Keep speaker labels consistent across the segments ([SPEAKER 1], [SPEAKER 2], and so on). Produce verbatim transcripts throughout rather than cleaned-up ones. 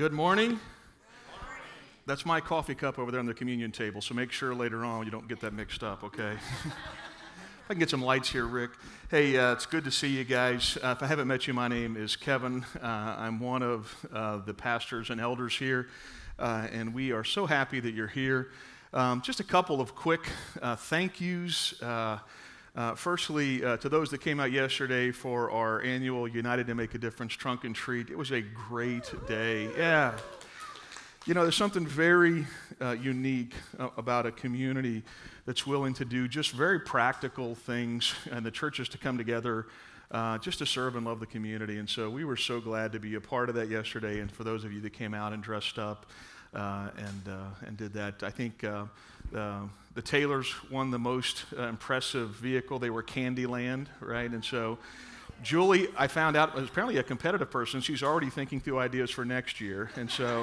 [SPEAKER 1] Good morning. That's my coffee cup over there on the communion table, so make sure later on you don't get that mixed up, okay? If I can get some lights here, Rick. Hey, uh, it's good to see you guys. Uh, if I haven't met you, my name is Kevin. Uh, I'm one of uh, the pastors and elders here, uh, and we are so happy that you're here. Um, just a couple of quick uh, thank yous. Uh, uh, firstly, uh, to those that came out yesterday for our annual United to Make a Difference trunk and treat. It was a great day. Yeah. You know, there's something very uh, unique uh, about a community that's willing to do just very practical things, and the churches to come together uh, just to serve and love the community. And so we were so glad to be a part of that yesterday. And for those of you that came out and dressed up uh, and uh, and did that, I think uh, uh, the Taylors won the most uh, impressive vehicle. They were Candyland, right? And so Julie, I found out, was apparently a competitive person. She's already thinking through ideas for next year. And so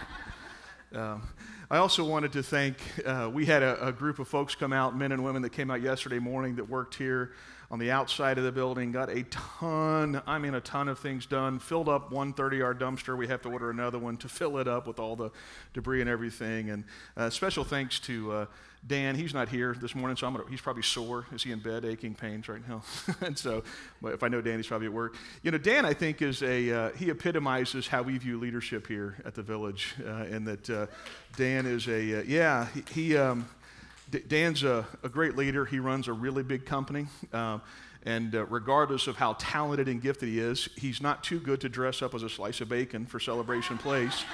[SPEAKER 1] uh, I also wanted to thank, uh, we had a, a group of folks come out, men and women that came out yesterday morning that worked here on the outside of the building, got a ton, I mean a ton of things done, filled up one thirty-yard dumpster. We have to order another one to fill it up with all the debris and everything. And uh, special thanks to uh, Dan. He's not here this morning, so I'm gonna, he's probably sore. Is he in bed, aching pains right now? And so, but if I know Dan, he's probably at work. You know, Dan, I think, is a, uh, he epitomizes how we view leadership here at the Village, uh, and that uh, Dan is a, uh, yeah, he, he um, D- Dan's a, a great leader. He runs a really big company, uh, and uh, regardless of how talented and gifted he is, he's not too good to dress up as a slice of bacon for Celebration Place.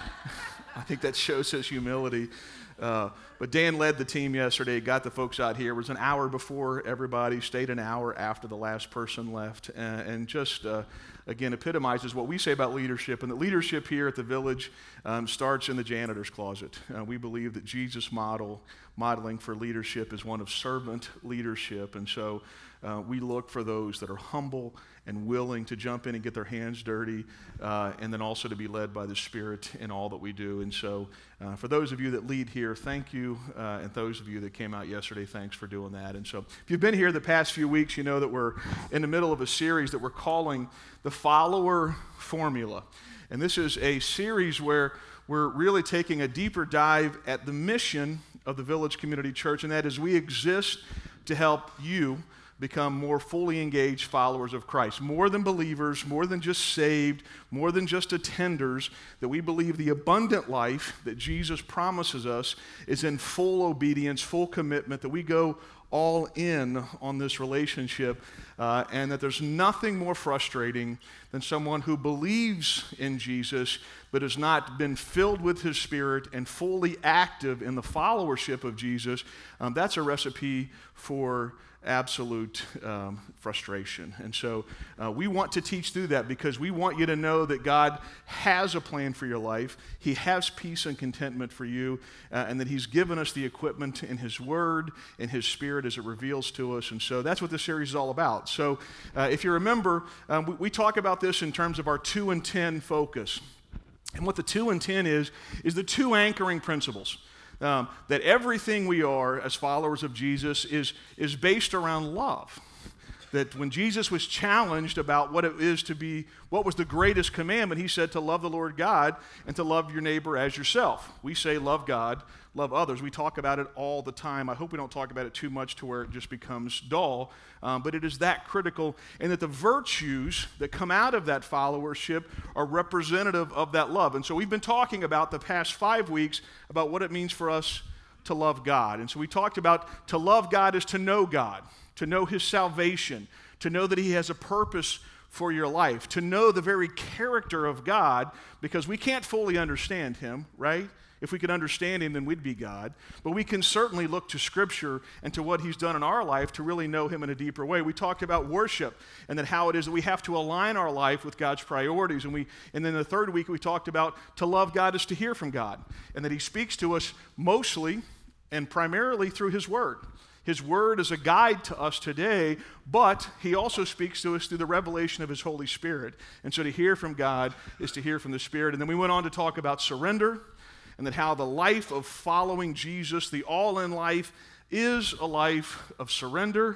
[SPEAKER 1] I think that shows his humility. Uh, but Dan led the team yesterday, got the folks out here. It was an hour before everybody, stayed an hour after the last person left, and, and just, uh, again, epitomizes what we say about leadership. And the leadership here at the Village um, starts in the janitor's closet. Uh, we believe that Jesus' model, modeling for leadership is one of servant leadership, and so uh, we look for those that are humble and willing to jump in and get their hands dirty, uh, and then also to be led by the Spirit in all that we do. And so uh, for those of you that lead here, thank you, uh, and those of you that came out yesterday, thanks for doing that. And so if you've been here the past few weeks, you know that we're in the middle of a series that we're calling the Follower Formula. And this is a series where we're really taking a deeper dive at the mission of the Village Community Church, and that is we exist to help you become more fully engaged followers of Christ. More than believers, more than just saved, more than just attenders, that we believe the abundant life that Jesus promises us is in full obedience, full commitment, that we go all in on this relationship, uh, and that there's nothing more frustrating than someone who believes in Jesus but has not been filled with His Spirit and fully active in the followership of Jesus. Um, that's a recipe for absolute um, frustration. And so uh, we want to teach through that because we want you to know that God has a plan for your life. He has peace and contentment for you, uh, and that He's given us the equipment in His Word, in His Spirit as it reveals to us. And so that's what this series is all about. So uh, if you remember, um, we, we talk about this in terms of our two and ten focus. And what the two and ten is, is the two anchoring principles. Um, that everything we are as followers of Jesus is, is based around love. That when Jesus was challenged about what it is to be, what was the greatest commandment, He said to love the Lord God and to love your neighbor as yourself. We say love God, love others. We talk about it all the time. I hope we don't talk about it too much to where it just becomes dull, um, but it is that critical, and that the virtues that come out of that followership are representative of that love. And so we've been talking about the past five weeks about what it means for us to love God. And so we talked about to love God is to know God, to know His salvation, to know that He has a purpose for your life, to know the very character of God, because we can't fully understand Him, right? If we could understand Him, then we'd be God. But we can certainly look to Scripture and to what He's done in our life to really know Him in a deeper way. We talked about worship and then how it is that we have to align our life with God's priorities. And we, and then the third week we talked about to love God is to hear from God, and that He speaks to us mostly and primarily through His Word. His Word is a guide to us today, but He also speaks to us through the revelation of His Holy Spirit. And so to hear from God is to hear from the Spirit. And then we went on to talk about surrender, and that how the life of following Jesus, the all-in life, is a life of surrender,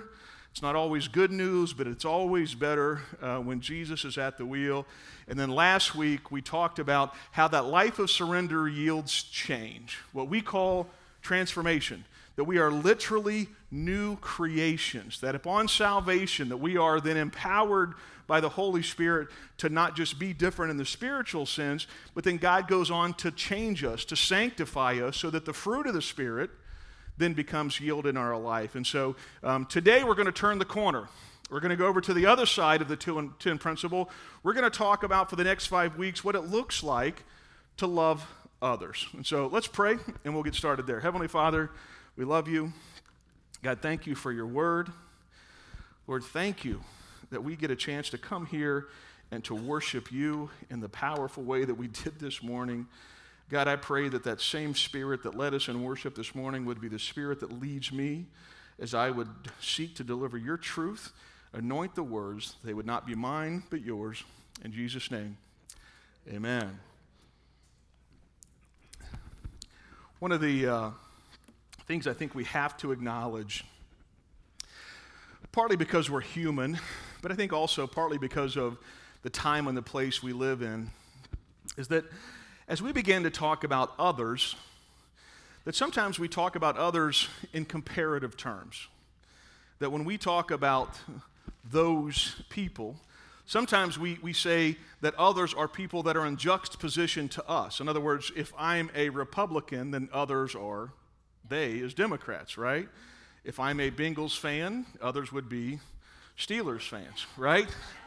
[SPEAKER 1] It's not always good news, but it's always better uh, when Jesus is at the wheel. And then last week, we talked about how that life of surrender yields change, what we call transformation, that we are literally new creations, that upon salvation, that we are then empowered by the Holy Spirit to not just be different in the spiritual sense, but then God goes on to change us, to sanctify us, so that the fruit of the Spirit then becomes yielded in our life. And so um, today we're going to turn the corner. We're going to go over to the other side of the two and ten principle. We're going to talk about for the next five weeks what it looks like to love others. And so let's pray and we'll get started there. Heavenly Father, we love you. God, thank you for your word. Lord, thank you that we get a chance to come here and to worship you in the powerful way that we did this morning. God, I pray that that same Spirit that led us in worship this morning would be the Spirit that leads me as I would seek to deliver your truth, anoint the words. They would not be mine, but yours. In Jesus' name, amen. One of the uh, things I think we have to acknowledge, partly because we're human, but I think also partly because of the time and the place we live in, is that as we begin to talk about others, that sometimes we talk about others in comparative terms. That when we talk about those people, sometimes we, we say that others are people that are in juxtaposition to us. In other words, if I'm a Republican, then others are they as Democrats, right? If I'm a Bengals fan, others would be Steelers fans, right?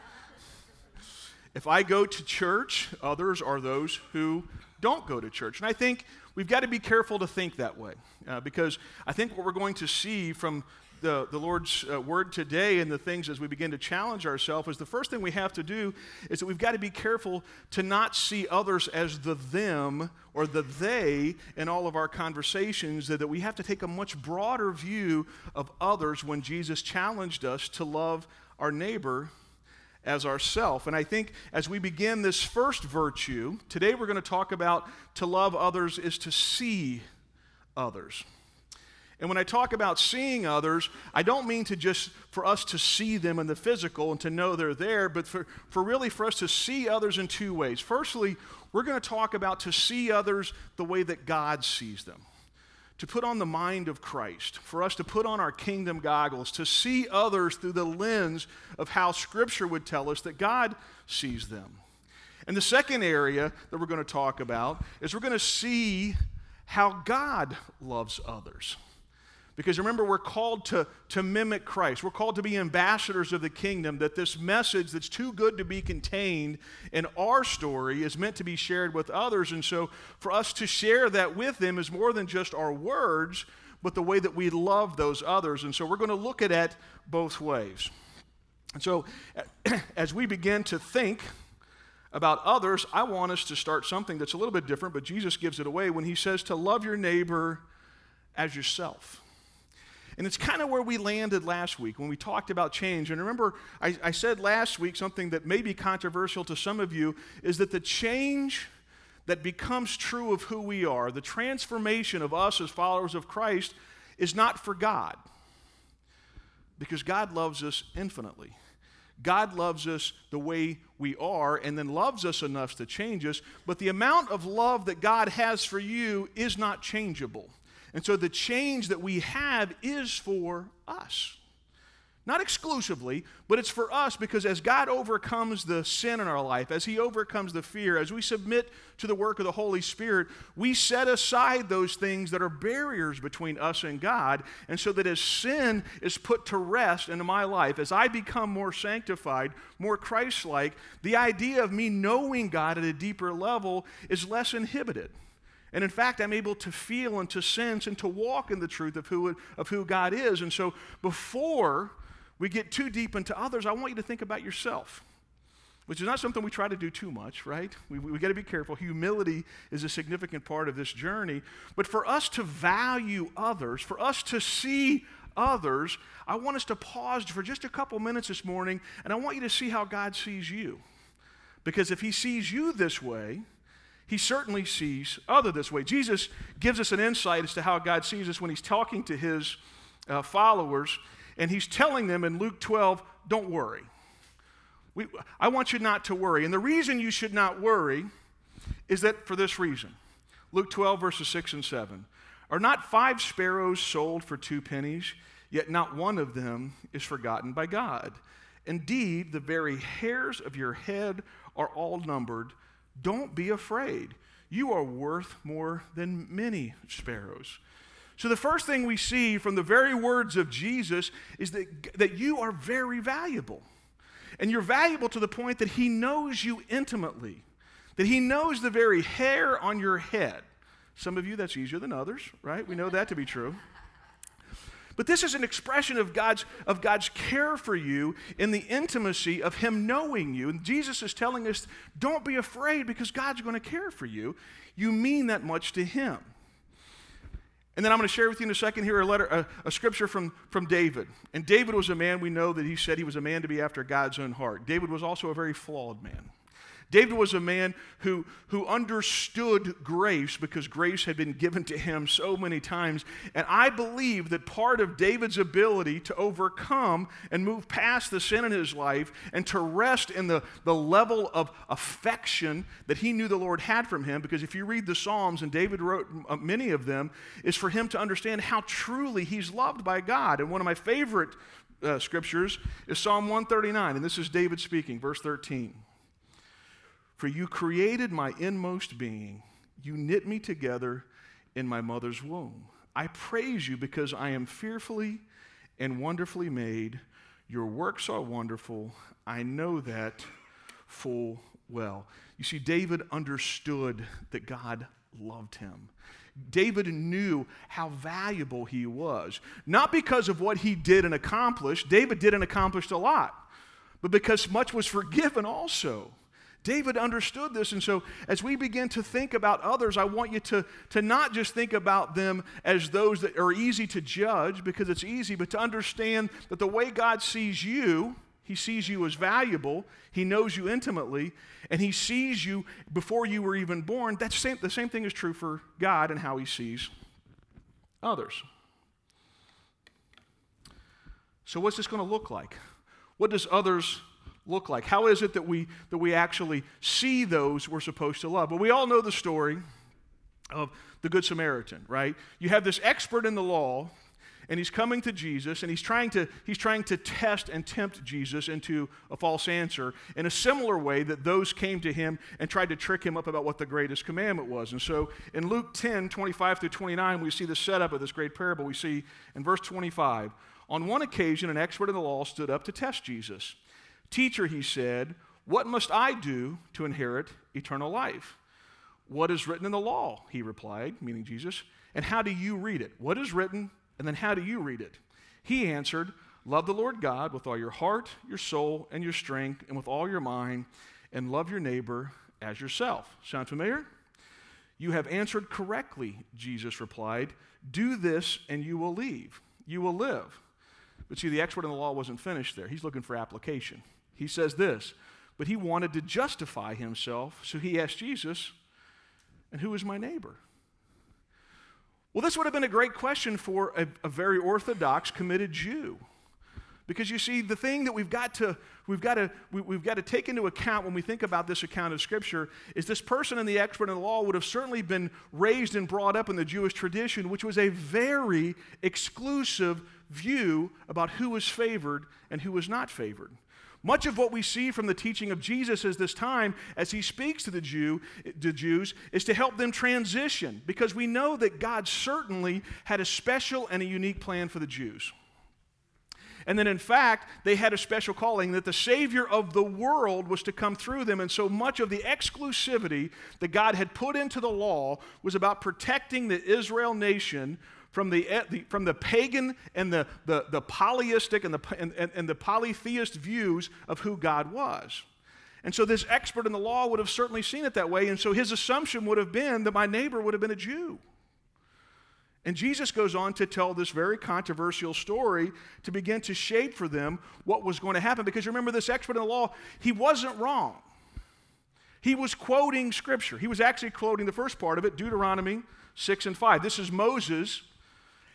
[SPEAKER 1] If I go to church, others are those who don't go to church. And I think we've got to be careful to think that way uh, because I think what we're going to see from the, the Lord's uh, word today and the things as we begin to challenge ourselves is the first thing we have to do is that we've got to be careful to not see others as the them or the they in all of our conversations, that, that we have to take a much broader view of others when Jesus challenged us to love our neighbor as ourself. And I think as we begin this first virtue, today we're going to talk about to love others is to see others. And when I talk about seeing others, I don't mean to just for us to see them in the physical and to know they're there, but for, for really for us to see others in two ways. Firstly, we're going to talk about to see others the way that God sees them. To put on the mind of Christ, for us to put on our kingdom goggles, to see others through the lens of how Scripture would tell us that God sees them. And the second area that we're going to talk about is we're going to see how God loves others. Because remember, we're called to, to mimic Christ. We're called to be ambassadors of the kingdom, that this message that's too good to be contained in our story is meant to be shared with others. And so for us to share that with them is more than just our words, but the way that we love those others. And so we're going to look at it both ways. And so as we begin to think about others, I want us to start something that's a little bit different, but Jesus gives it away when he says to love your neighbor as yourself. And it's kind of where we landed last week when we talked about change. And remember, I, I said last week something that may be controversial to some of you, is that the change that becomes true of who we are, the transformation of us as followers of Christ, is not for God. Because God loves us infinitely. God loves us the way we are and then loves us enough to change us. But the amount of love that God has for you is not changeable. And so the change that we have is for us. Not exclusively, but it's for us because as God overcomes the sin in our life, as he overcomes the fear, as we submit to the work of the Holy Spirit, we set aside those things that are barriers between us and God. And so that as sin is put to rest in my life, as I become more sanctified, more Christ-like, the idea of me knowing God at a deeper level is less inhibited. And in fact, I'm able to feel and to sense and to walk in the truth of who, of who God is. And so before we get too deep into others, I want you to think about yourself, which is not something we try to do too much, right? We, we got to be careful. Humility is a significant part of this journey. But for us to value others, for us to see others, I want us to pause for just a couple minutes this morning, and I want you to see how God sees you. Because if he sees you this way, he certainly sees other this way. Jesus gives us an insight as to how God sees us when he's talking to his uh, followers. and he's telling them in Luke twelve, don't worry. We, I want you not to worry. And the reason you should not worry is that for this reason. Luke twelve, verses six and seven. Are not five sparrows sold for two pennies, yet not one of them is forgotten by God? Indeed, the very hairs of your head are all numbered. Don't be afraid. You are worth more than many sparrows. So the first thing we see from the very words of Jesus is that, that you are very valuable. And you're valuable to the point that he knows you intimately, that he knows the very hair on your head. Some of you, that's easier than others, right? We know that to be true. But this is an expression of God's, of God's care for you in the intimacy of him knowing you. And Jesus is telling us, don't be afraid because God's going to care for you. You mean that much to him. And then I'm going to share with you in a second here a letter, a, a scripture from, from David. And David was a man, we know that he said he was a man to be after God's own heart. David was also a very flawed man. David was a man who, who understood grace because grace had been given to him so many times. And I believe that part of David's ability to overcome and move past the sin in his life and to rest in the, the level of affection that he knew the Lord had from him, because if you read the Psalms, and David wrote many of them, is for him to understand how truly he's loved by God. And one of my favorite uh, scriptures is Psalm one thirty-nine, and this is David speaking, verse thirteen. For you created my inmost being. You knit me together in my mother's womb. I praise you because I am fearfully and wonderfully made. Your works are wonderful. I know that full well. You see, David understood that God loved him. David knew how valuable he was. Not because of what he did and accomplished. David did and accomplished a lot. But because much was forgiven also. David understood this, and so as we begin to think about others, I want you to, to not just think about them as those that are easy to judge, because it's easy, but to understand that the way God sees you, he sees you as valuable, he knows you intimately, and he sees you before you were even born. That's same, the same thing is true for God and how he sees others. So what's this going to look like? What does others look like? How is it that we that we actually see those we're supposed to love? Well, we all know the story of the Good Samaritan, right? You have this expert in the law, and he's coming to Jesus, and he's trying to he's trying to test and tempt Jesus into a false answer in a similar way that those came to him and tried to trick him up about what the greatest commandment was. And so in Luke ten, twenty-five through twenty-nine, we see the setup of this great parable. We see in verse twenty-five, on one occasion, an expert in the law stood up to test Jesus. Teacher, he said, what must I do to inherit eternal life? What is written in the law? He replied, meaning Jesus. And how do you read it? What is written, and then how do you read it? He answered, love the Lord God with all your heart, your soul, and your strength, and with all your mind, and love your neighbor as yourself. Sound familiar? You have answered correctly, Jesus replied. Do this, and you will leave. You will live. But see, the expert in the law wasn't finished there. He's looking for application. He says this, but he wanted to justify himself, so he asked Jesus, and who is my neighbor? Well, this would have been a great question for a, a very orthodox, committed Jew. Because you see, the thing that we've got to we've got to we, we've got to take into account when we think about this account of Scripture is this person and the expert in the law would have certainly been raised and brought up in the Jewish tradition, which was a very exclusive view about who was favored and who was not favored. Much of what we see from the teaching of Jesus at this time, as he speaks to the Jew, the Jews, is to help them transition, because we know that God certainly had a special and a unique plan for the Jews. And then, in fact, they had a special calling that the Savior of the world was to come through them. And so much of the exclusivity that God had put into the law was about protecting the Israel nation from the, from the pagan and the, the, the polyistic and the, and, and the polytheist views of who God was. And so this expert in the law would have certainly seen it that way. And so his assumption would have been that my neighbor would have been a Jew. And Jesus goes on to tell this very controversial story to begin to shape for them what was going to happen. Because remember, this expert in the law, he wasn't wrong. He was quoting Scripture. He was actually quoting the first part of it, Deuteronomy six and five. This is Moses,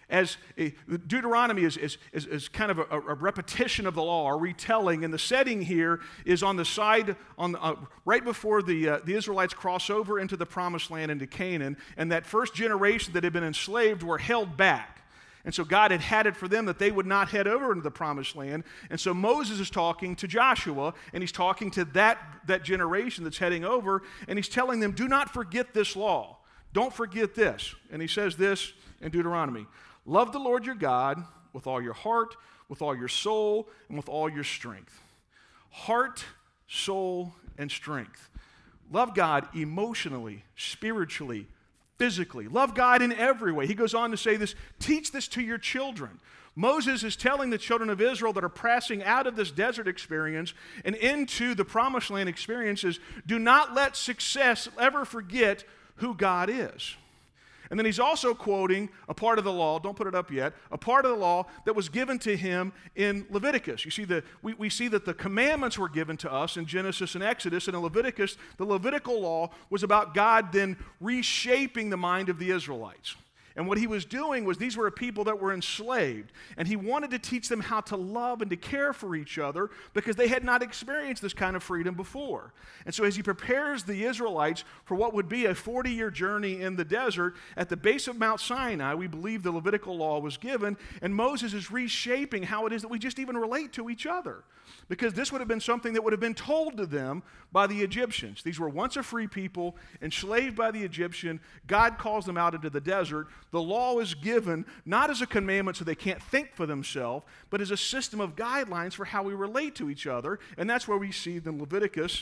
[SPEAKER 1] as a, Deuteronomy is, is, is, is kind of a, a repetition of the law, a retelling, and the setting here is on the side, on the, uh, right before the, uh, the Israelites cross over into the Promised Land, into Canaan, and that first generation that had been enslaved were held back. And so God had had it for them that they would not head over into the Promised Land. And so Moses is talking to Joshua, and he's talking to that, that generation that's heading over, and he's telling them, do not forget this law. Don't forget this. And he says this in Deuteronomy, love the Lord your God with all your heart, with all your soul, and with all your strength. Heart, soul, and strength. Love God emotionally, spiritually, physically. Love God in every way. He goes on to say this, teach this to your children. Moses is telling the children of Israel that are passing out of this desert experience and into the Promised Land experiences, do not let success ever forget who God is. And then he's also quoting a part of the law, don't put it up yet, a part of the law that was given to him in Leviticus. You see, the, we, we see that the commandments were given to us in Genesis and Exodus, and in Leviticus, the Levitical law was about God then reshaping the mind of the Israelites. And what he was doing was these were a people that were enslaved, and he wanted to teach them how to love and to care for each other because they had not experienced this kind of freedom before. And so as he prepares the Israelites for what would be a forty-year journey in the desert, at the base of Mount Sinai, we believe the Levitical law was given, and Moses is reshaping how it is that we just even relate to each other. Because this would have been something that would have been told to them by the Egyptians. These were once a free people, enslaved by the Egyptian. God calls them out into the desert. The law is given not as a commandment so they can't think for themselves, but as a system of guidelines for how we relate to each other. And that's where we see in Leviticus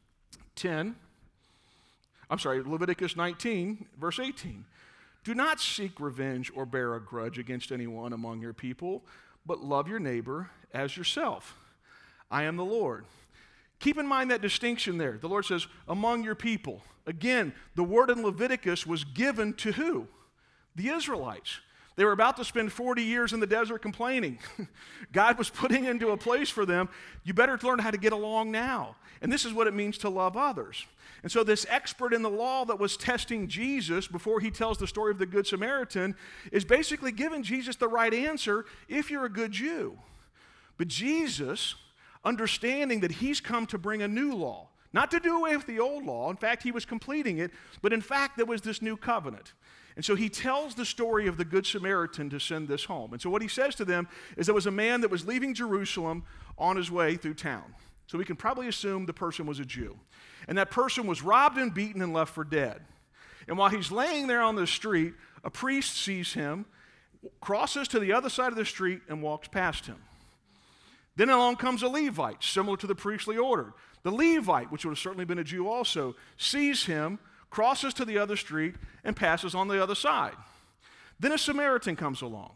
[SPEAKER 1] ten, I'm sorry, Leviticus nineteen, verse eighteen. Do not seek revenge or bear a grudge against anyone among your people, but love your neighbor as yourself. I am the Lord. Keep in mind that distinction there. The Lord says, among your people. Again, the word in Leviticus was given to who? The Israelites. They were about to spend forty years in the desert complaining. God was putting into a place for them, you better learn how to get along now. And this is what it means to love others. And so this expert in the law that was testing Jesus before he tells the story of the Good Samaritan is basically giving Jesus the right answer if you're a good Jew. But Jesus, understanding that he's come to bring a new law, not to do away with the old law. In fact, he was completing it, but in fact, there was this new covenant. And so he tells the story of the Good Samaritan to send this home. And so what he says to them is there was a man that was leaving Jerusalem on his way through town. So we can probably assume the person was a Jew. And that person was robbed and beaten and left for dead. And while he's laying there on the street, a priest sees him, crosses to the other side of the street, and walks past him. Then along comes a Levite, similar to the priestly order. The Levite, which would have certainly been a Jew also, sees him, crosses to the other street, and passes on the other side. Then a Samaritan comes along.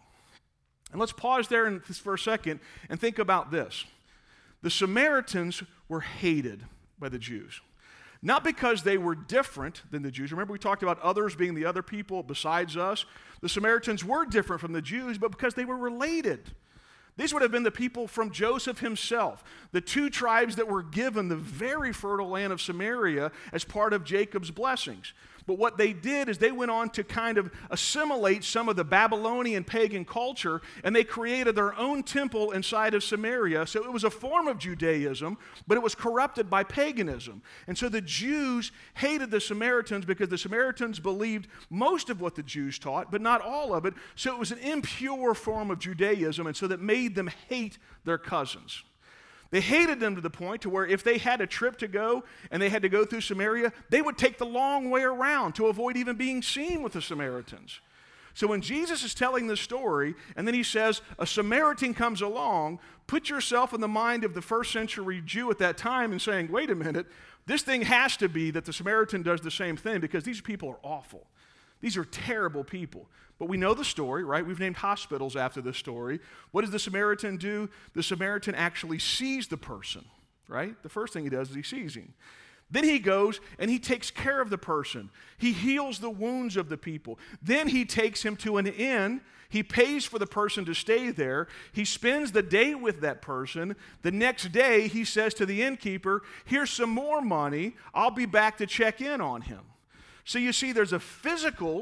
[SPEAKER 1] And let's pause there in this for a second and think about this. The Samaritans were hated by the Jews. Not because they were different than the Jews. Remember we talked about others being the other people besides us? The Samaritans were different from the Jews, but because they were related. These would have been the people from Joseph himself, the two tribes that were given the very fertile land of Samaria as part of Jacob's blessings. But what they did is they went on to kind of assimilate some of the Babylonian pagan culture, and they created their own temple inside of Samaria. So it was a form of Judaism, but it was corrupted by paganism. And so the Jews hated the Samaritans because the Samaritans believed most of what the Jews taught, but not all of it. So it was an impure form of Judaism, and so that made them hate their cousins. They hated them to the point to where if they had a trip to go and they had to go through Samaria, they would take the long way around to avoid even being seen with the Samaritans. So when Jesus is telling this story, and then he says, a Samaritan comes along, put yourself in the mind of the first century Jew at that time and saying, wait a minute, this thing has to be that the Samaritan does the same thing because these people are awful. These are terrible people. But we know the story, right? We've named hospitals after this story. What does the Samaritan do? The Samaritan actually sees the person, right? The first thing he does is he sees him. Then he goes and he takes care of the person. He heals the wounds of the people. Then he takes him to an inn. He pays for the person to stay there. He spends the day with that person. The next day he says to the innkeeper, here's some more money. I'll be back to check in on him. So you see there's a physical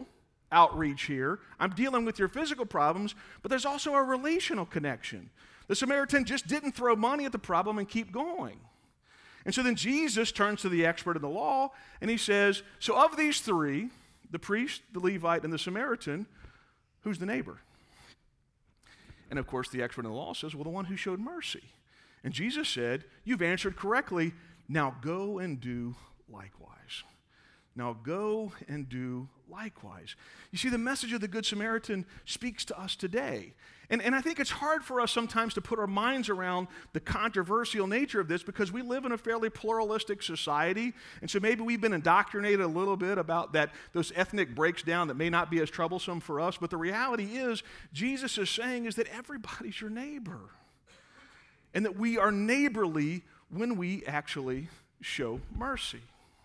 [SPEAKER 1] outreach here. I'm dealing with your physical problems, but there's also a relational connection. The Samaritan just didn't throw money at the problem and keep going. And so then Jesus turns to the expert in the law, and he says, so of these three, the priest, the Levite, and the Samaritan, who's the neighbor? And of course, the expert in the law says, well, the one who showed mercy. And Jesus said, you've answered correctly. Now go and do likewise. Now go and do likewise. You see, the message of the Good Samaritan speaks to us today. And, and I think it's hard for us sometimes to put our minds around the controversial nature of this because we live in a fairly pluralistic society. And so maybe we've been indoctrinated a little bit about that, those ethnic breaks down that may not be as troublesome for us. But the reality is, Jesus is saying is that everybody's your neighbor. And that we are neighborly when we actually show mercy.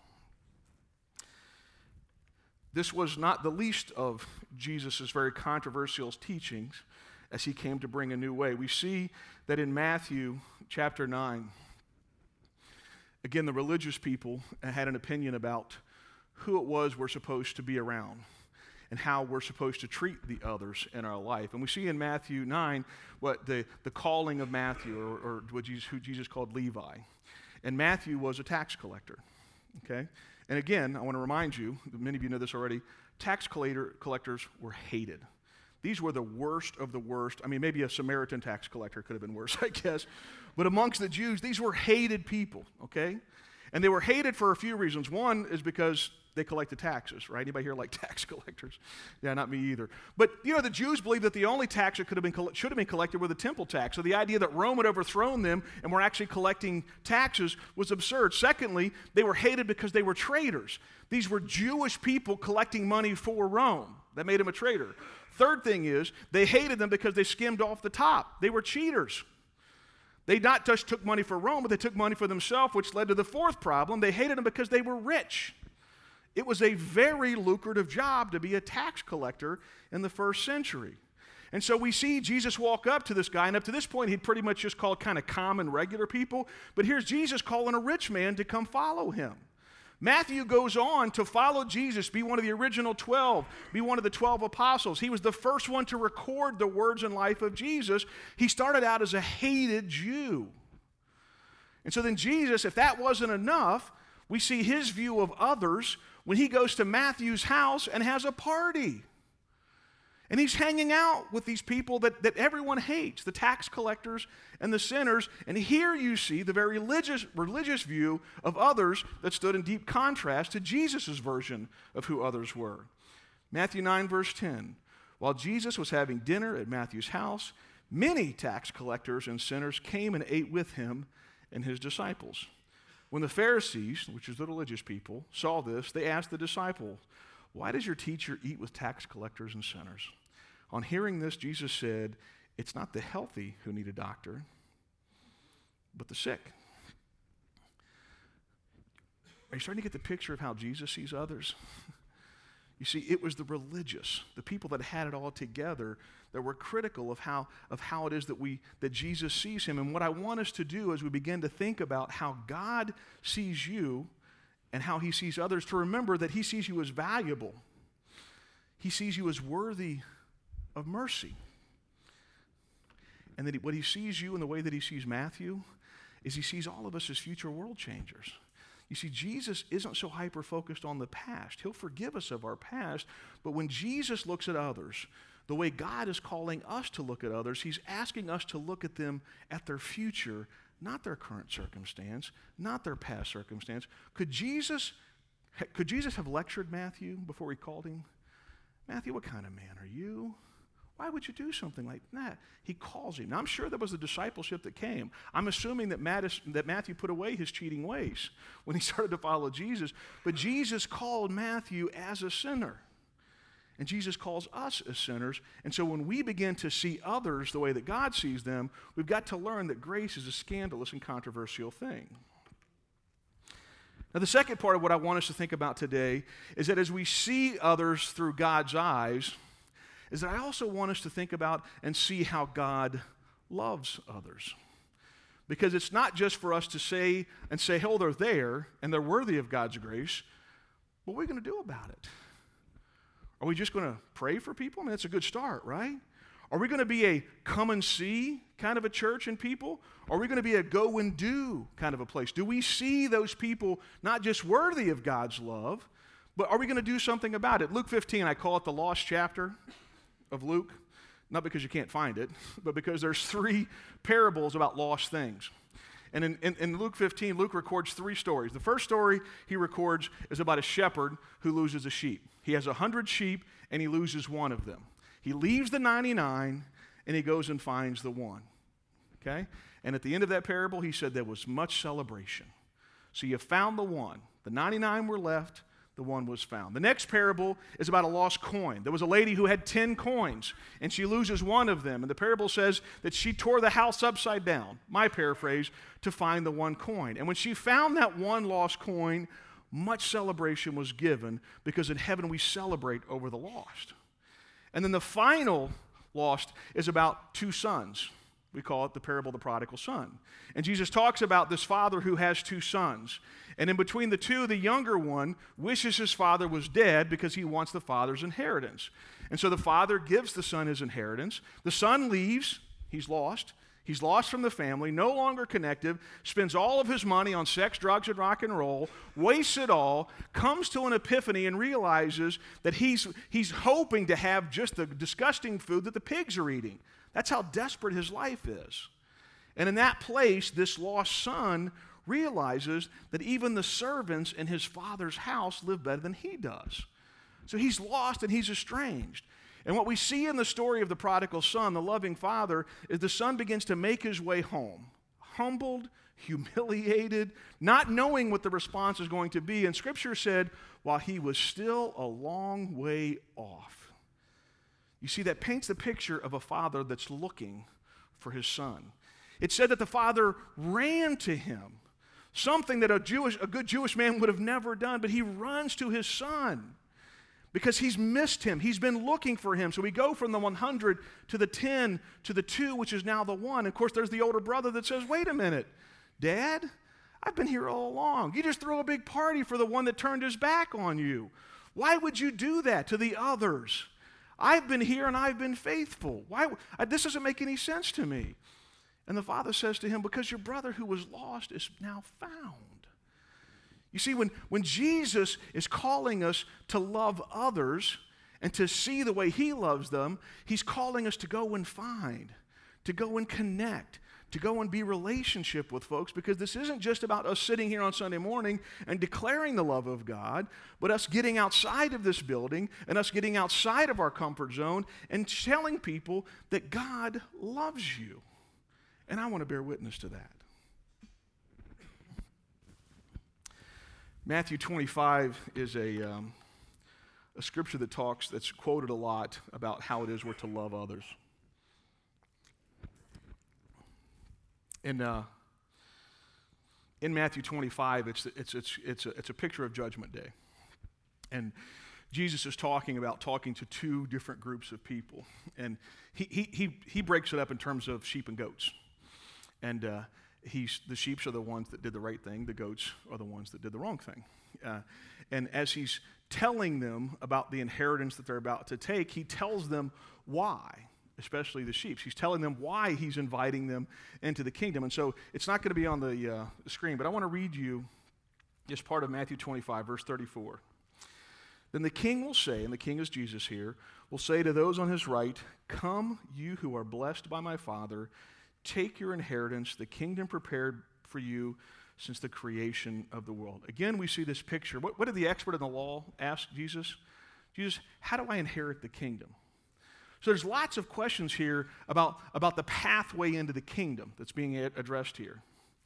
[SPEAKER 1] This was not the least of Jesus' very controversial teachings as he came to bring a new way. We see that in Matthew chapter nine, again, the religious people had an opinion about who it was we're supposed to be around and how we're supposed to treat the others in our life. And we see in Matthew nine what the, the calling of Matthew, or, or what Jesus, who Jesus called Levi. And Matthew was a tax collector, okay? And again, I want to remind you, many of you know this already, tax collector, collectors were hated. These were the worst of the worst. I mean, maybe a Samaritan tax collector could have been worse, I guess. But amongst the Jews, these were hated people, okay? And they were hated for a few reasons. One is because they collected taxes, right? Anybody here like tax collectors? Yeah, not me either. But, you know, the Jews believed that the only tax that could have been should have been collected were the temple tax. So the idea that Rome had overthrown them and were actually collecting taxes was absurd. Secondly, they were hated because they were traitors. These were Jewish people collecting money for Rome. That made them a traitor. Third thing is, they hated them because they skimmed off the top. They were cheaters. They not just took money for Rome, but they took money for themselves, which led to the fourth problem. They hated them because they were rich. It was a very lucrative job to be a tax collector in the first century. And so we see Jesus walk up to this guy, and up to this point, he'd pretty much just called kind of common, regular people. But here's Jesus calling a rich man to come follow him. Matthew goes on to follow Jesus, be one of the original twelve, be one of the twelve apostles. He was the first one to record the words and life of Jesus. He started out as a hated Jew. And so then Jesus, if that wasn't enough, we see his view of others when he goes to Matthew's house and has a party. And he's hanging out with these people that, that everyone hates, the tax collectors and the sinners. And here you see the very religious, religious view of others that stood in deep contrast to Jesus' version of who others were. Matthew nine, verse ten. While Jesus was having dinner at Matthew's house, many tax collectors and sinners came and ate with him and his disciples. When the Pharisees, which is the religious people, saw this, they asked the disciple, why does your teacher eat with tax collectors and sinners? On hearing this, Jesus said, it's not the healthy who need a doctor, but the sick. Are you starting to get the picture of how Jesus sees others? You see, it was the religious, the people that had it all together, that were critical of how, of how it is that, we, that Jesus sees him. And what I want us to do as we begin to think about how God sees you and how he sees others, to remember that he sees you as valuable. He sees you as worthy of mercy. And that he, what he sees you in the way that he sees Matthew is he sees all of us as future world changers. You see, Jesus isn't so hyper-focused on the past. He'll forgive us of our past, but when Jesus looks at others, the way God is calling us to look at others, he's asking us to look at them at their future, not their current circumstance, not their past circumstance. Could Jesus, could Jesus have lectured Matthew before he called him? Matthew, what kind of man are you? Why would you do something like that? He calls him. Now, I'm sure there was a discipleship that came. I'm assuming that, Mattis, that Matthew put away his cheating ways when he started to follow Jesus. But Jesus called Matthew as a sinner. And Jesus calls us as sinners. And so when we begin to see others the way that God sees them, we've got to learn that grace is a scandalous and controversial thing. Now, the second part of what I want us to think about today is that as we see others through God's eyes, is that I also want us to think about and see how God loves others. Because it's not just for us to say and say, oh, they're there and they're worthy of God's grace. What are we going to do about it? Are we just going to pray for people? I mean, that's a good start, right? Are we going to be a come and see kind of a church and people? Or are we going to be a go and do kind of a place? Do we see those people not just worthy of God's love, but are we going to do something about it? Luke fifteen, I call it the lost chapter of Luke, not because you can't find it, but because there's three parables about lost things. And in, in, in Luke fifteen, Luke records three stories. The first story he records is about a shepherd who loses a sheep. He has a hundred sheep, and he loses one of them. He leaves the ninety-nine, and he goes and finds the one. Okay? And at the end of that parable, he said there was much celebration. So you found the one. The ninety-nine were left. The one was found. The next parable is about a lost coin. There was a lady who had ten coins, and she loses one of them. And the parable says that she tore the house upside down, my paraphrase, to find the one coin. And when she found that one lost coin, much celebration was given, because in heaven we celebrate over the lost. And then the final lost is about two sons. We call it the parable of the prodigal son. And Jesus talks about this father who has two sons. And in between the two, the younger one wishes his father was dead because he wants the father's inheritance. And so the father gives the son his inheritance. The son leaves. He's lost. He's lost from the family, no longer connected, spends all of his money on sex, drugs, and rock and roll, wastes it all, comes to an epiphany and realizes that he's, he's hoping to have just the disgusting food that the pigs are eating. That's how desperate his life is. And in that place, this lost son realizes that even the servants in his father's house live better than he does. So he's lost and he's estranged. And what we see in the story of the prodigal son, the loving father, is the son begins to make his way home, humbled, humiliated, not knowing what the response is going to be. And Scripture said, while he was still a long way off. You see, that paints the picture of a father that's looking for his son. It said that the father ran to him, something that a Jewish, a good Jewish man would have never done, but he runs to his son because he's missed him. He's been looking for him. So we go from the one hundred to the ten to the two, which is now the one. Of course, there's the older brother that says, wait a minute, Dad, I've been here all along. You just threw a big party for the one that turned his back on you. Why would you do that to the others? I've been here and I've been faithful. Why? I, this doesn't make any sense to me. And the father says to him, because your brother who was lost is now found. You see, when, when Jesus is calling us to love others and to see the way he loves them, he's calling us to go and find, to go and connect, to go and be relationship with folks, because this isn't just about us sitting here on Sunday morning and declaring the love of God, but us getting outside of this building and us getting outside of our comfort zone and telling people that God loves you. And I want to bear witness to that. Matthew twenty-five is a, um, a scripture that talks, that's quoted a lot about how it is we're to love others. In, uh, in Matthew twenty-five, it's, it's, it's, it's, a, it's a picture of Judgment Day. And Jesus is talking about talking to two different groups of people. And he, he, he, he breaks it up in terms of sheep and goats. And uh, he's, the sheep are the ones that did the right thing. The goats are the ones that did the wrong thing. Uh, and as he's telling them about the inheritance that they're about to take, he tells them why, especially the sheep. He's telling them why he's inviting them into the kingdom. And so it's not going to be on the uh, screen, but I want to read you just part of Matthew twenty-five, verse thirty-four. Then the king will say, and the king is Jesus here, will say to those on his right, come, you who are blessed by my Father, take your inheritance, the kingdom prepared for you since the creation of the world. Again, we see this picture. What, what did the expert in the law ask Jesus? Jesus, how do I inherit the kingdom? So there's lots of questions here about, about the pathway into the kingdom that's being addressed here.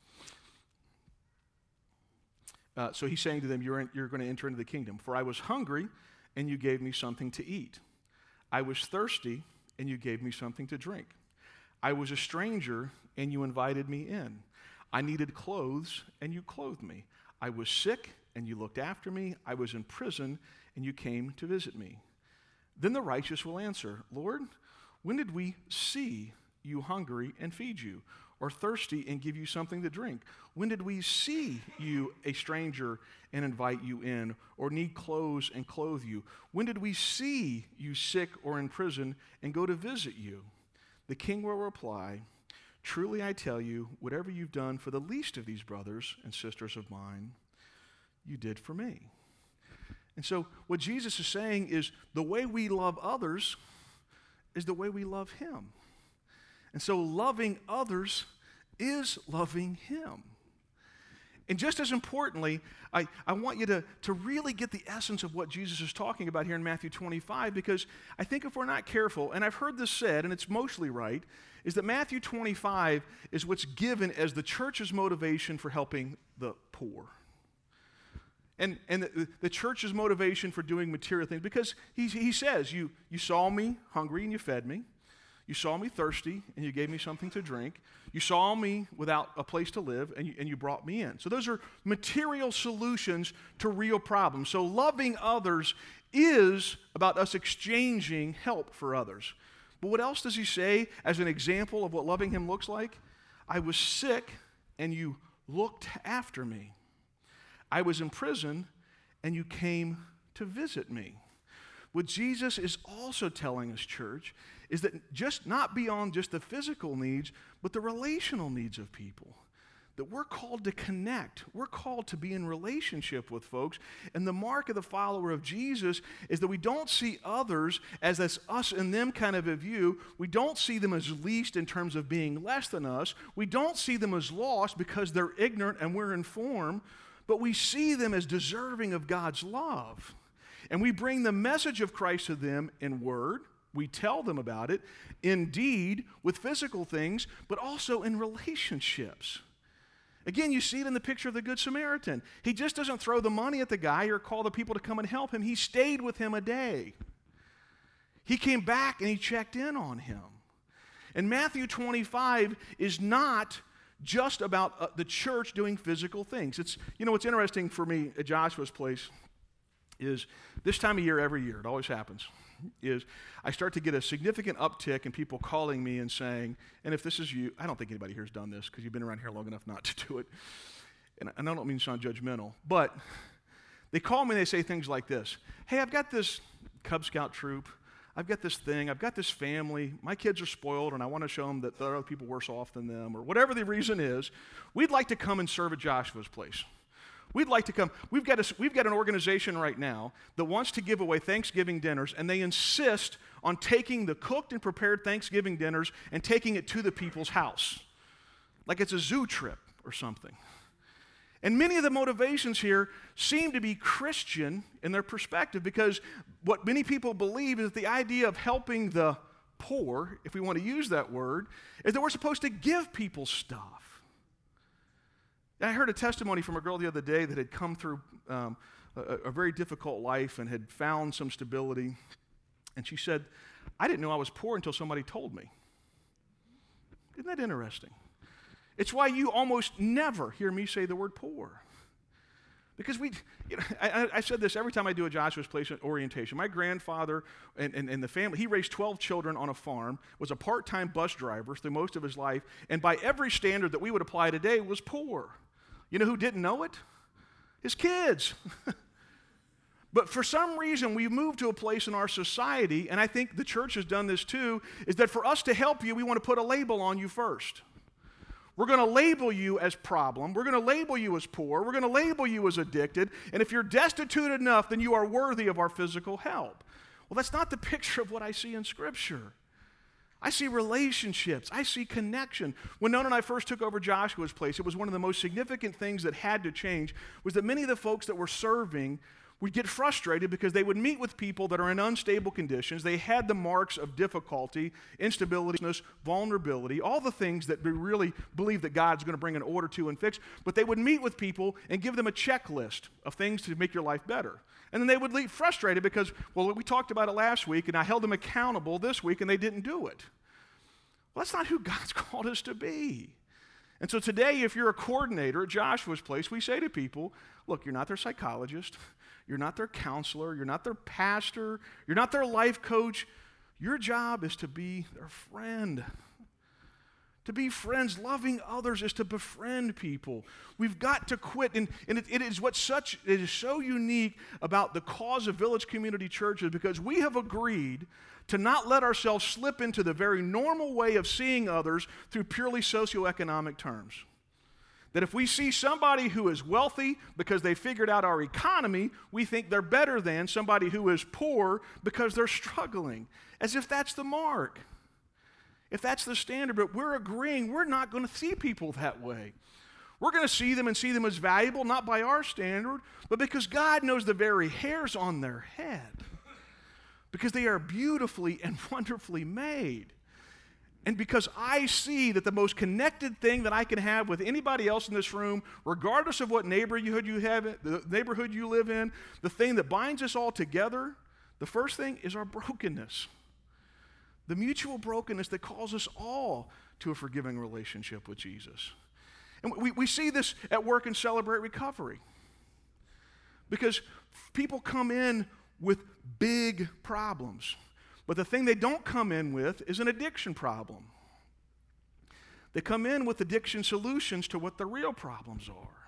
[SPEAKER 1] Uh, so he's saying to them, you're, in, you're going to enter into the kingdom. For I was hungry, and you gave me something to eat. I was thirsty, and you gave me something to drink. I was a stranger, and you invited me in. I needed clothes, and you clothed me. I was sick, and you looked after me. I was in prison, and you came to visit me. Then the righteous will answer, Lord, when did we see you hungry and feed you, or thirsty and give you something to drink? When did we see you a stranger and invite you in, or need clothes and clothe you? When did we see you sick or in prison and go to visit you?" The king will reply, "Truly I tell you, whatever you've done for the least of these brothers and sisters of mine, you did for me." And so what Jesus is saying is the way we love others is the way we love him. And so loving others is loving him. And just as importantly, I, I want you to, to really get the essence of what Jesus is talking about here in Matthew twenty-five, because I think if we're not careful, and I've heard this said, and it's mostly right, is that Matthew twenty-five is what's given as the church's motivation for helping the poor. And, and the, the church's motivation for doing material things, because he, he says, you, you saw me hungry and you fed me. You saw me thirsty, and you gave me something to drink. You saw me without a place to live, and you, and you brought me in. So those are material solutions to real problems. So loving others is about us exchanging help for others. But what else does he say as an example of what loving him looks like? I was sick, and you looked after me. I was in prison, and you came to visit me. What Jesus is also telling us, church, is that just not beyond just the physical needs, but the relational needs of people. That we're called to connect. We're called to be in relationship with folks. And the mark of the follower of Jesus is that we don't see others as this us and them kind of a view. We don't see them as least in terms of being less than us. We don't see them as lost because they're ignorant and we're informed. But we see them as deserving of God's love. And we bring the message of Christ to them in word. We tell them about it in deed with physical things, but also in relationships. Again, you see it in the picture of the Good Samaritan. He just doesn't throw the money at the guy or call the people to come and help him. He stayed with him a day. He came back and he checked in on him. And Matthew twenty-five is not just about uh, the church doing physical things. It's, you know, what's interesting for me at Joshua's place is this time of year every year, it always happens, is I start to get a significant uptick in people calling me and saying, and if this is you, I don't think anybody here has done this because you've been around here long enough not to do it, and I don't mean to sound judgmental, but they call me and they say things like this: "Hey, I've got this Cub Scout troop, I've got this thing, I've got this family, my kids are spoiled and I want to show them that there are other people worse off than them," or whatever the reason is. "We'd like to come and serve at Joshua's place. We'd like to come." We've got, a, we've got an organization right now that wants to give away Thanksgiving dinners, and they insist on taking the cooked and prepared Thanksgiving dinners and taking it to the people's house. Like it's a zoo trip or something. And many of the motivations here seem to be Christian in their perspective, because what many people believe is the idea of helping the poor, if we want to use that word, is that we're supposed to give people stuff. I heard a testimony from a girl the other day that had come through um, a, a very difficult life and had found some stability. And she said, "I didn't know I was poor until somebody told me." Isn't that interesting? It's why you almost never hear me say the word poor. Because we, you know, I, I said this every time I do a Joshua's Place orientation. My grandfather and, and, and the family, he raised twelve children on a farm, was a part-time bus driver through most of his life, and by every standard that we would apply today was poor. You know who didn't know it? His kids. But for some reason, we've moved to a place in our society, and I think the church has done this too, is that for us to help you, we want to put a label on you first. We're going to label you as problem. We're going to label you as poor. We're going to label you as addicted. And if you're destitute enough, then you are worthy of our physical help. Well, that's not the picture of what I see in Scripture. I see relationships. I see connection. When Nona and I first took over Joshua's Place, it was one of the most significant things that had to change was that many of the folks that were serving would get frustrated because they would meet with people that are in unstable conditions. They had the marks of difficulty, instability, vulnerability, all the things that we really believe that God's going to bring an order to and fix. But they would meet with people and give them a checklist of things to make your life better. And then they would leave frustrated because, well, we talked about it last week, and I held them accountable this week, and they didn't do it. Well, that's not who God's called us to be. And so today, if you're a coordinator at Joshua's Place, we say to people, look, you're not their psychologist. You're not their counselor. You're not their pastor. You're not their life coach. Your job is to be their friend, To be friends, loving others is to befriend people. We've got to quit, and, and it, it is what's such, it is so unique about the cause of Village Community Churches, because we have agreed to not let ourselves slip into the very normal way of seeing others through purely socioeconomic terms. That if we see somebody who is wealthy because they figured out our economy, we think they're better than somebody who is poor because they're struggling, as if that's the mark. If that's the standard, but we're agreeing we're not going to see people that way. We're going to see them and see them as valuable, not by our standard, but because God knows the very hairs on their head. Because they are beautifully and wonderfully made. And because I see that the most connected thing that I can have with anybody else in this room, regardless of what neighborhood you have, the neighborhood you live in, the thing that binds us all together, the first thing is our brokenness. The mutual brokenness that calls us all to a forgiving relationship with Jesus. And we, we see this at work in Celebrate Recovery. Because people come in with big problems. But the thing they don't come in with is an addiction problem. They come in with addiction solutions to what the real problems are.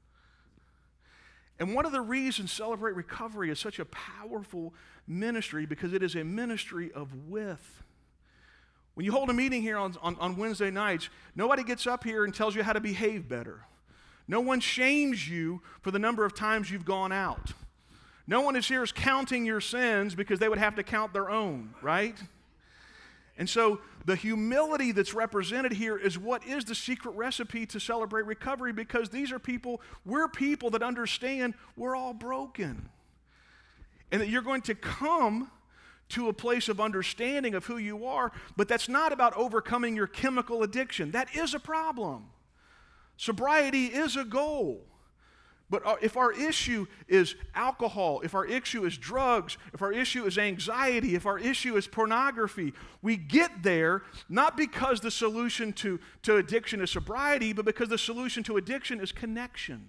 [SPEAKER 1] And one of the reasons Celebrate Recovery is such a powerful ministry, because it is a ministry of with. When you hold a meeting here on, on, on Wednesday nights, nobody gets up here and tells you how to behave better. No one shames you for the number of times you've gone out. No one is here is counting your sins because they would have to count their own, right? And so the humility that's represented here is what is the secret recipe to Celebrate Recovery, because these are people, we're people that understand we're all broken. And that you're going to come to a place of understanding of who you are, but that's not about overcoming your chemical addiction. That is a problem. Sobriety is a goal. But if our issue is alcohol, if our issue is drugs, if our issue is anxiety, if our issue is pornography, we get there not because the solution to, to addiction is sobriety, but because the solution to addiction is connection.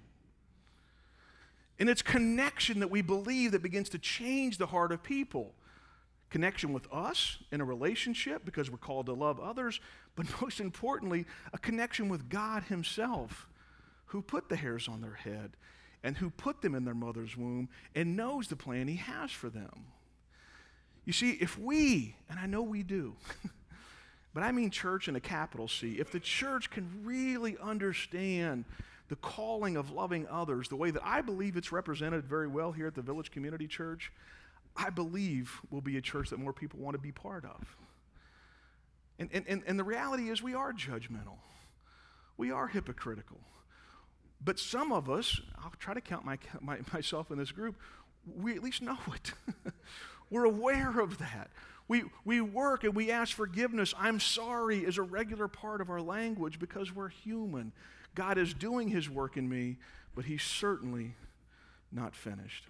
[SPEAKER 1] And it's connection that we believe that begins to change the heart of people. Connection with us in a relationship because we're called to love others, but most importantly, a connection with God Himself, who put the hairs on their head and who put them in their mother's womb and knows the plan He has for them. You see, if we, and I know we do, but I mean church in a capital C, if the church can really understand the calling of loving others the way that I believe it's represented very well here at the Village Community Church, I believe we'll be a church that more people want to be part of. And, and, and the reality is we are judgmental. We are hypocritical. But some of us, I'll try to count my, my, myself in this group, we at least know it. We're aware of that. We, we work and we ask forgiveness. I'm sorry is a regular part of our language because we're human. God is doing His work in me, but He's certainly not finished.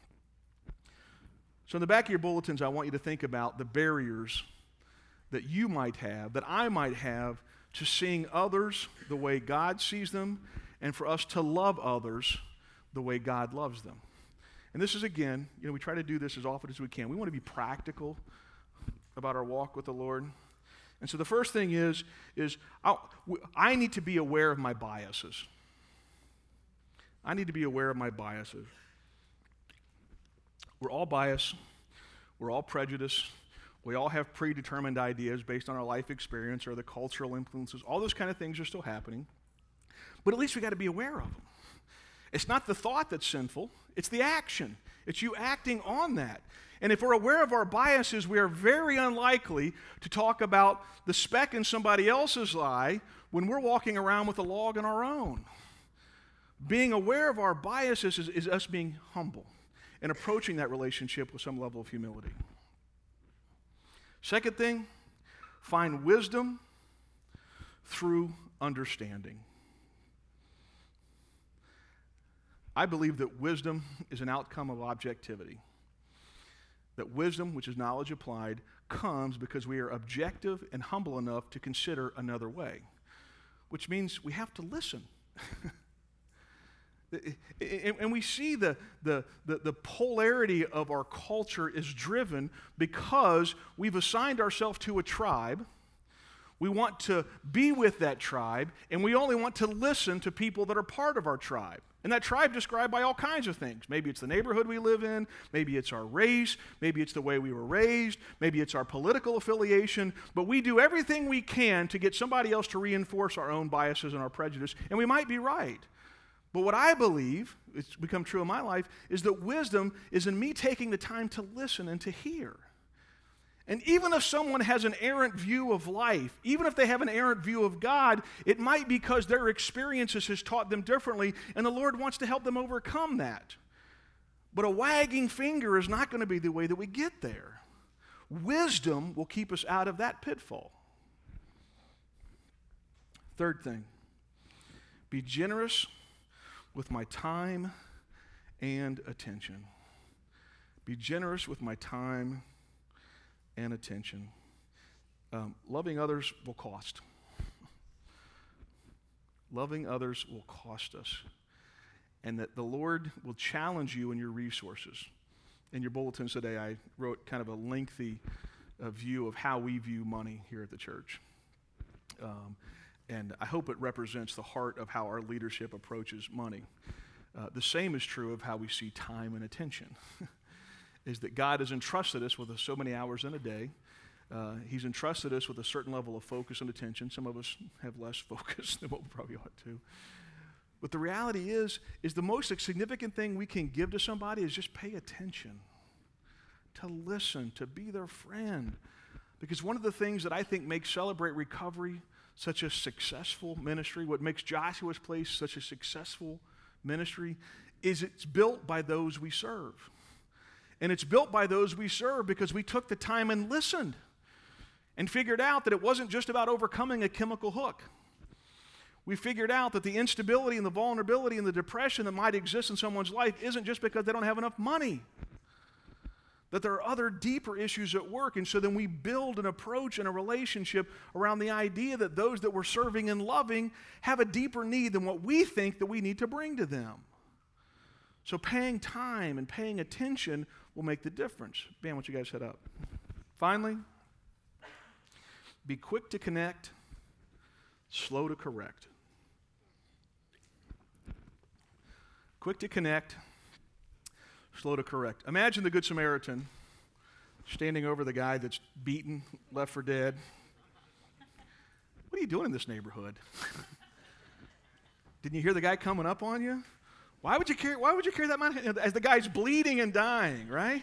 [SPEAKER 1] So in the back of your bulletins, I want you to think about the barriers that you might have, that I might have, to seeing others the way God sees them, and for us to love others the way God loves them. And this is, again, you know, we try to do this as often as we can. We want to be practical about our walk with the Lord. And so the first thing is, is I, I need to be aware of my biases. I need to be aware of my biases. We're all biased. We're all prejudiced. We all have predetermined ideas based on our life experience or the cultural influences. All those kind of things are still happening. But at least we got to be aware of them. It's not the thought that's sinful. It's the action. It's you acting on that. And if we're aware of our biases, we are very unlikely to talk about the speck in somebody else's eye when we're walking around with a log in our own. Being aware of our biases is, is us being humble and approaching that relationship with some level of humility. Second thing, find wisdom through understanding. I believe that wisdom is an outcome of objectivity. That wisdom, which is knowledge applied, comes because we are objective and humble enough to consider another way, which means we have to listen. And we see the, the, the, the polarity of our culture is driven because we've assigned ourselves to a tribe. We want to be with that tribe, and we only want to listen to people that are part of our tribe. And that tribe described by all kinds of things. Maybe it's the neighborhood we live in, maybe it's our race, maybe it's the way we were raised, maybe it's our political affiliation, but we do everything we can to get somebody else to reinforce our own biases and our prejudice, and we might be right. But what I believe, it's become true in my life, is that wisdom is in me taking the time to listen and to hear. And even if someone has an errant view of life, even if they have an errant view of God, it might be because their experiences has taught them differently, and the Lord wants to help them overcome that. But a wagging finger is not going to be the way that we get there. Wisdom will keep us out of that pitfall. Third thing, be generous with my time and attention. Be generous with my time and attention. Um, loving others will cost. Loving others will cost us. And that the Lord will challenge you in your resources. In your bulletins today, I wrote kind of a lengthy uh, view of how we view money here at the church. Um, and I hope it represents the heart of how our leadership approaches money. Uh, the same is true of how we see time and attention. Is that God has entrusted us with so many hours in a day. Uh, he's entrusted us with a certain level of focus and attention. Some of us have less focus than what we probably ought to. But the reality is, is the most significant thing we can give to somebody is just pay attention, to listen, to be their friend. Because one of the things that I think makes Celebrate Recovery such a successful ministry, what makes Joshua's Place such a successful ministry, is it's built by those we serve. And it's built by those we serve because we took the time and listened and figured out that it wasn't just about overcoming a chemical hook. We figured out that the instability and the vulnerability and the depression that might exist in someone's life isn't just because they don't have enough money. That there are other deeper issues at work. And so then we build an approach and a relationship around the idea that those that we're serving and loving have a deeper need than what we think that we need to bring to them. So paying time and paying attention will make the difference. Bam, why don't you guys head up? Finally, be quick to connect, slow to correct. Quick to connect, slow to correct. Imagine the Good Samaritan standing over the guy that's beaten, left for dead. What are you doing in this neighborhood? Didn't you hear the guy coming up on you? Why would you carry, why would you carry that man as the guy's bleeding and dying, right?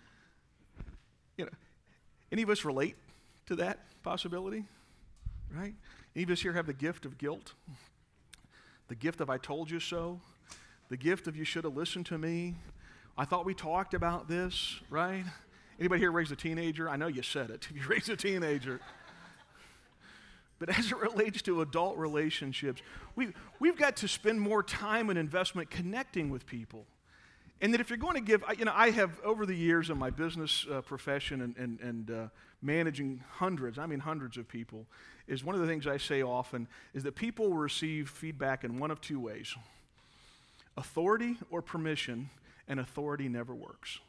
[SPEAKER 1] You know, any of us relate to that possibility, right? Any of us here have the gift of guilt? The gift of I told you so? The gift of you should have listened to me? I thought we talked about this, right? Anybody here raised a teenager? I know you said it. You raised a teenager. But as it relates to adult relationships, we, we've got to spend more time and investment connecting with people. And that if you're going to give, you know, I have over the years in my business uh, profession and, and, and uh, managing hundreds, I mean hundreds of people, is one of the things I say often is that people will receive feedback in one of two ways. Authority or permission, and authority never works.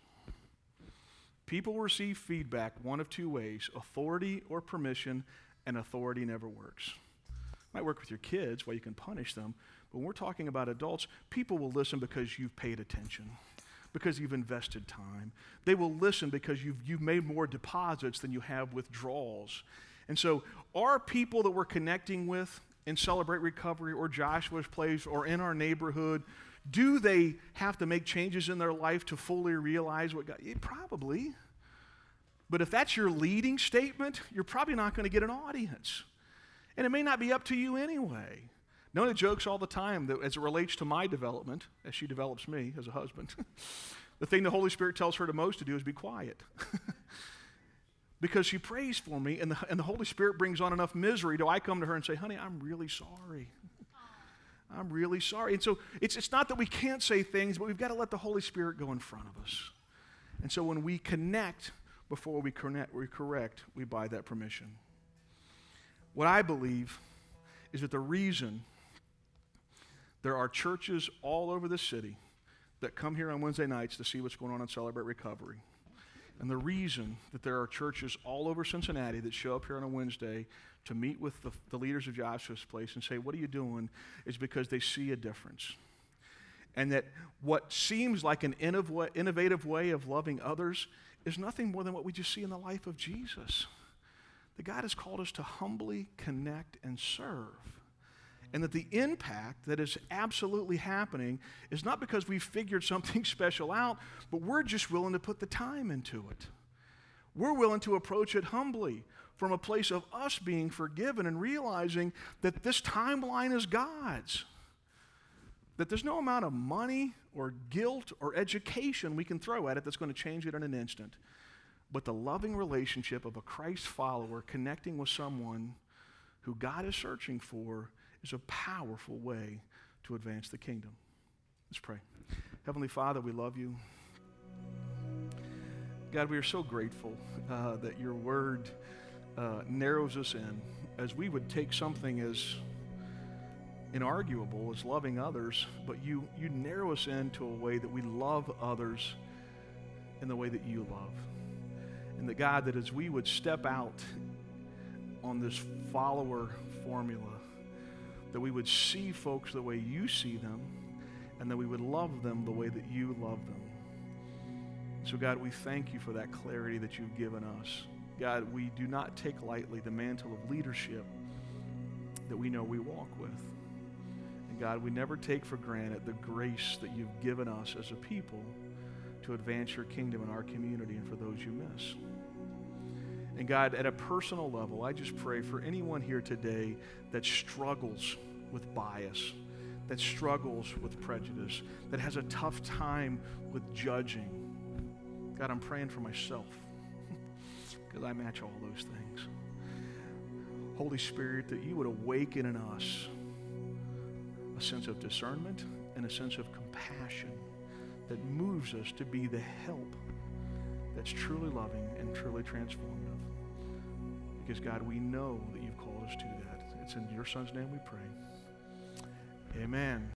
[SPEAKER 1] People will receive feedback one of two ways, authority or permission, and authority never works. It might work with your kids while you can punish them, but when we're talking about adults, people will listen because you've paid attention, because you've invested time. They will listen because you've, you've made more deposits than you have withdrawals. And so our people that we're connecting with in Celebrate Recovery or Joshua's Place or in our neighborhood, do they have to make changes in their life to fully realize what God? Yeah, probably. But if that's your leading statement, you're probably not going to get an audience. And it may not be up to you anyway. Nona jokes all the time that as it relates to my development, as she develops me as a husband, the thing the Holy Spirit tells her the most to do is be quiet. Because she prays for me, and the, and the Holy Spirit brings on enough misery till I come to her and say, honey, I'm really sorry. I'm really sorry. And so it's, it's not that we can't say things, but we've got to let the Holy Spirit go in front of us. And so when we connect, before we connect, we correct, we buy that permission. What I believe is that the reason there are churches all over the city that come here on Wednesday nights to see what's going on and Celebrate Recovery And the reason that there are churches all over Cincinnati that show up here on a Wednesday to meet with the, the leaders of Joshua's Place and say, what are you doing, is because they see a difference. And that what seems like an innov- innovative way of loving others is nothing more than what we just see in the life of Jesus. That God has called us to humbly connect and serve. And that the impact that is absolutely happening is not because we've figured something special out, but we're just willing to put the time into it. We're willing to approach it humbly from a place of us being forgiven and realizing that this timeline is God's. That there's no amount of money or guilt or education we can throw at it that's going to change it in an instant. But the loving relationship of a Christ follower connecting with someone who God is searching for is a powerful way to advance the kingdom. Let's pray. Heavenly Father, we love you. God, we are so grateful uh, that your word uh, narrows us in, as we would take something as inarguable as loving others, but you, you narrow us into a way that we love others in the way that you love. And that, God, that as we would step out on this follower formula, that we would see folks the way you see them, and that we would love them the way that you love them. So, God, we thank you for that clarity that you've given us. God, we do not take lightly the mantle of leadership that we know we walk with. And God, we never take for granted the grace that you've given us as a people to advance your kingdom in our community and for those you miss. And God, at a personal level, I just pray for anyone here today that struggles with bias, that struggles with prejudice, that has a tough time with judging. God, I'm praying for myself because I match all those things. Holy Spirit, that you would awaken in us a sense of discernment and a sense of compassion that moves us to be the help that's truly loving and truly transformative. Because, God, we know that you've called us to that. It's in your Son's name we pray. Amen.